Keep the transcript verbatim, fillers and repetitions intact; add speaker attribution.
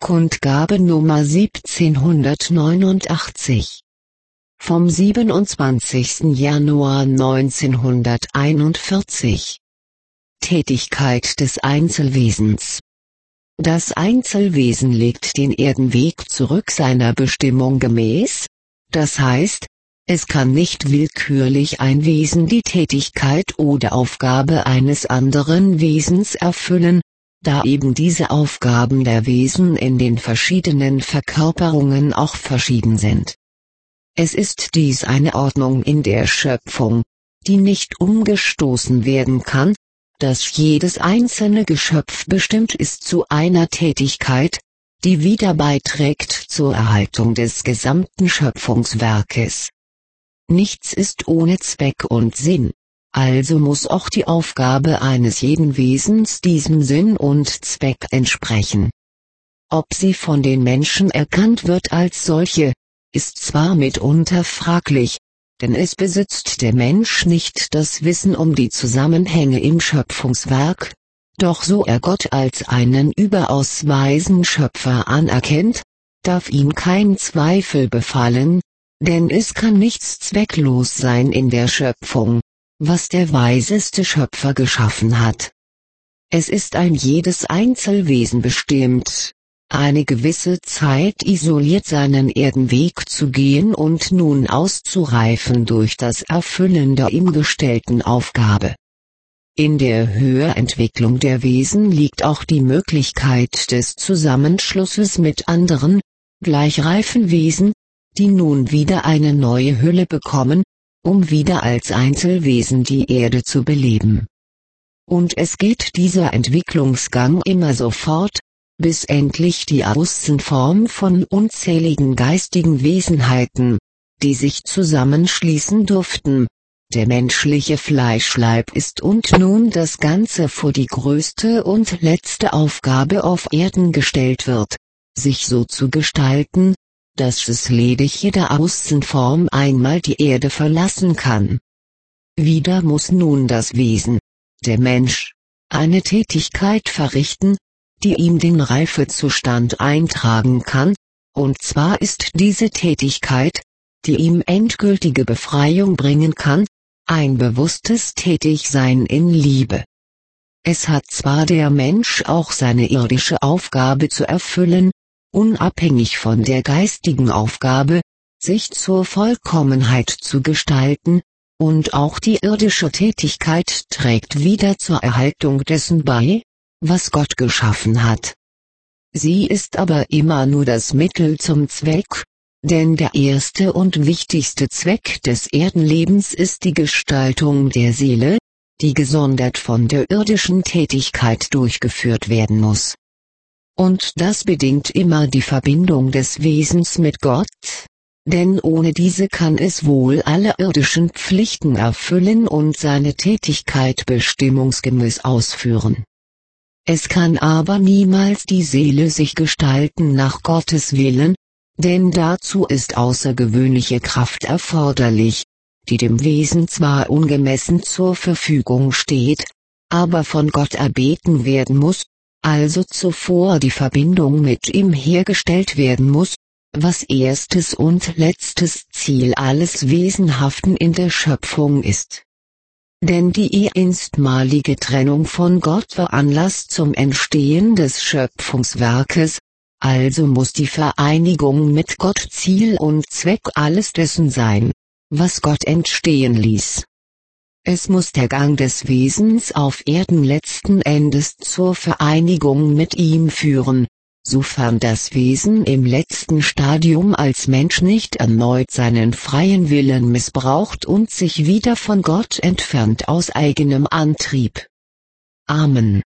Speaker 1: Kundgabe Nummer siebzehnhundertneunundachtzig. Vom siebenundzwanzigsten Januar neunzehnhunderteinundvierzig. Tätigkeit des Einzelwesens. Das Einzelwesen legt den Erdenweg zurück seiner Bestimmung gemäß, das heißt, es kann nicht willkürlich ein Wesen die Tätigkeit oder Aufgabe eines anderen Wesens erfüllen, da eben diese Aufgaben der Wesen in den verschiedenen Verkörperungen auch verschieden sind. Es ist dies eine Ordnung in der Schöpfung, die nicht umgestoßen werden kann, dass jedes einzelne Geschöpf bestimmt ist zu einer Tätigkeit, die wieder beiträgt zur Erhaltung des gesamten Schöpfungswerkes. Nichts ist ohne Zweck und Sinn, also muss auch die Aufgabe eines jeden Wesens diesem Sinn und Zweck entsprechen. Ob sie von den Menschen erkannt wird als solche, ist zwar mitunter fraglich, denn es besitzt der Mensch nicht das Wissen um die Zusammenhänge im Schöpfungswerk, doch so er Gott als einen überaus weisen Schöpfer anerkennt, darf ihm kein Zweifel befallen, denn es kann nichts zwecklos sein in der Schöpfung, was der weiseste Schöpfer geschaffen hat. Es ist ein jedes Einzelwesen bestimmt, eine gewisse Zeit isoliert seinen Erdenweg zu gehen und nun auszureifen durch das Erfüllen der ihm gestellten Aufgabe. In der Höherentwicklung der Wesen liegt auch die Möglichkeit des Zusammenschlusses mit anderen, gleichreifen Wesen, die nun wieder eine neue Hülle bekommen, um wieder als Einzelwesen die Erde zu beleben. Und es geht dieser Entwicklungsgang immer so fort, bis endlich die Außenform von unzähligen geistigen Wesenheiten, die sich zusammenschließen durften, der menschliche Fleischleib ist und nun das Ganze vor die größte und letzte Aufgabe auf Erden gestellt wird, sich so zu gestalten, dass es ledig jeder Außenform einmal die Erde verlassen kann. Wieder muss nun das Wesen, der Mensch, eine Tätigkeit verrichten, die ihm den Reifezustand eintragen kann, und zwar ist diese Tätigkeit, die ihm endgültige Befreiung bringen kann, ein bewusstes Tätigsein in Liebe. Es hat zwar der Mensch auch seine irdische Aufgabe zu erfüllen, unabhängig von der geistigen Aufgabe, sich zur Vollkommenheit zu gestalten, und auch die irdische Tätigkeit trägt wieder zur Erhaltung dessen bei, was Gott geschaffen hat. Sie ist aber immer nur das Mittel zum Zweck, denn der erste und wichtigste Zweck des Erdenlebens ist die Gestaltung der Seele, die gesondert von der irdischen Tätigkeit durchgeführt werden muss. Und das bedingt immer die Verbindung des Wesens mit Gott, denn ohne diese kann es wohl alle irdischen Pflichten erfüllen und seine Tätigkeit bestimmungsgemäß ausführen. Es kann aber niemals die Seele sich gestalten nach Gottes Willen, denn dazu ist außergewöhnliche Kraft erforderlich, die dem Wesen zwar ungemessen zur Verfügung steht, aber von Gott erbeten werden muss, also zuvor die Verbindung mit ihm hergestellt werden muss, was erstes und letztes Ziel alles Wesenhaften in der Schöpfung ist. Denn die einstmalige Trennung von Gott war Anlass zum Entstehen des Schöpfungswerkes, also muss die Vereinigung mit Gott Ziel und Zweck alles dessen sein, was Gott entstehen ließ. Es muss der Gang des Wesens auf Erden letzten Endes zur Vereinigung mit ihm führen, sofern das Wesen im letzten Stadium als Mensch nicht erneut seinen freien Willen missbraucht und sich wieder von Gott entfernt aus eigenem Antrieb. Amen.